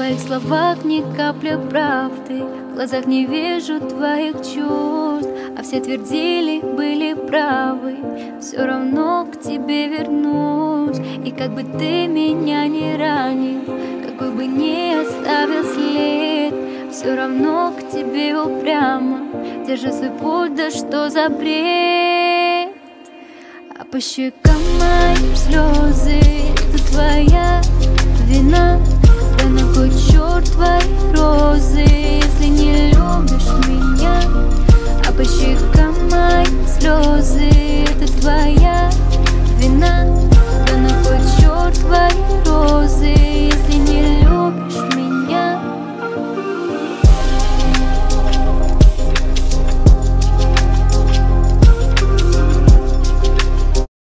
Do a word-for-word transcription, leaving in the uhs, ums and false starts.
твоих словах ни капля правды, в глазах не вижу твоих чувств. А все твердили, были правы, все равно к тебе вернусь. И как бы ты меня не ранил, какой бы ни оставил след, все равно к тебе упрямо держи свой путь, да что за бред. А по щекам моим слезы,